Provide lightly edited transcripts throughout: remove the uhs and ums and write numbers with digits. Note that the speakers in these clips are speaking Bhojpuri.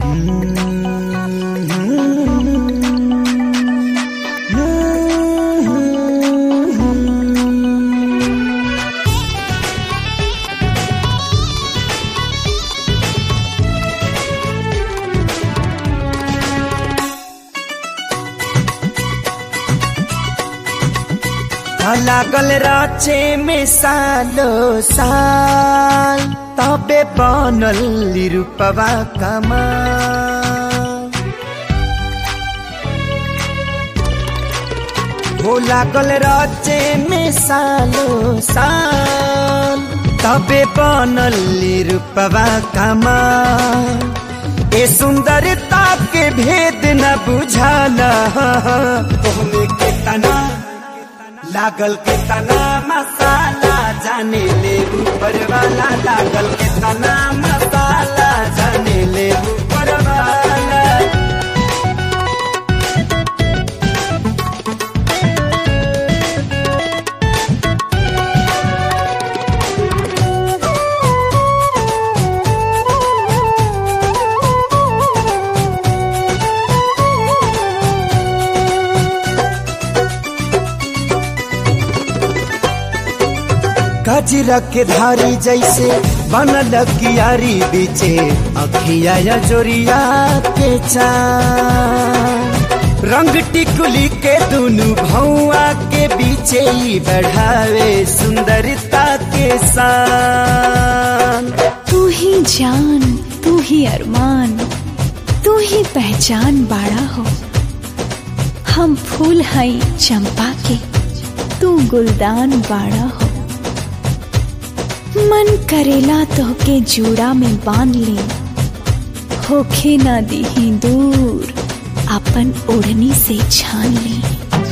लागल राचे में सालो साल तबे बनल रूपवा कमाल हो लागल राचे में सालो साल तबे बनल रूपवा कमाल ए सुंदरता के भेद न बुझाला तोहमे के तना लागल के तना मसाला जाने ले ऊपर वाला लागल के तना मसाला जाने ले ऊपर वाला गजरा के धारी जैसे बनल कियारी बीचे अखिया या जोरिया के चाँद रंग टिकुली के दुनु भौआ के बीचे ही बढ़ावे सुंदरता के शान। तू ही जान, तू ही अरमान, तू ही पहचान बाड़ा हो। हम फूल हई चंपा के, तू गुलदान बाड़ा हो। मन करेला तोहके जूड़ा में बांध ली, होखे ना दीही दूर अपन ओढ़नी से छान ली।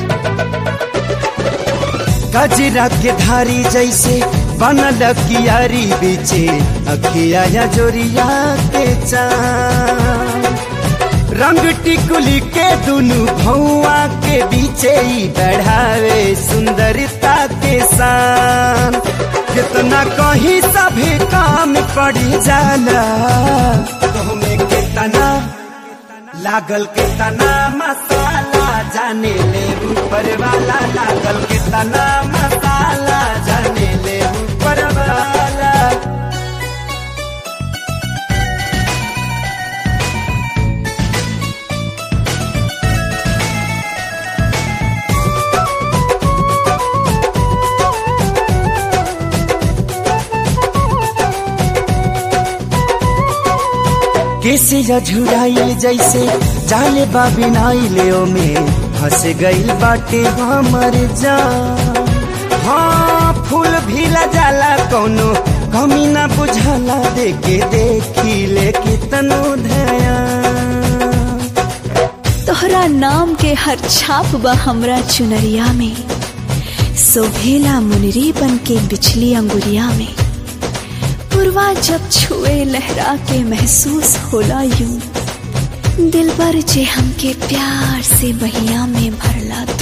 गजरा के धारी जैसे बनल कियारी बीचे अखिया या जोरिया के चाँद रंग टिकुली के दुनु भौआ के बीचे ही बढ़ावे सुंदरता के शान। कितना कहीं सभी काम पड़ी जाला तोहमे के तना लागल के तना मसाला जाने ले ऊपर वाला लागल के तना मसाला जाने ले ऊपर वाला। कैसे झुराइल जैसे जाले बाबिनाई ले में फंस गइल बाटे हमर जान। हाँ फूल भी जाला कौनो कमी ना बुझाला देखे देखी ले कितनो ध्यान। तोहरा नाम के हर छाप बा हमरा चुनरिया में, सोभेला मुनरी बन के बिछली अंगुरिया में। पुरवा जब छुए लहरा के महसूस होला यूं, दिल पर जे हमके प्यार से बहिया में भरला तू।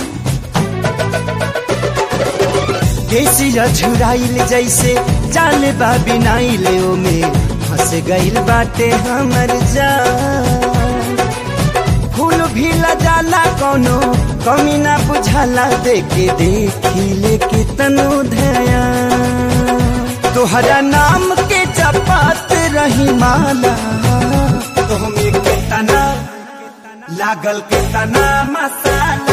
कैसी झुराइल जैसे जाल बाबिनाई ले में फंस गइल बाटे हमर जान। फूल भी जाला कौनो कमी ना बुझाला देखे देखी ले कितनो ध्यान। तोहरा नाम के जपत रही माला तोहमे के तना लागल के तना मसाला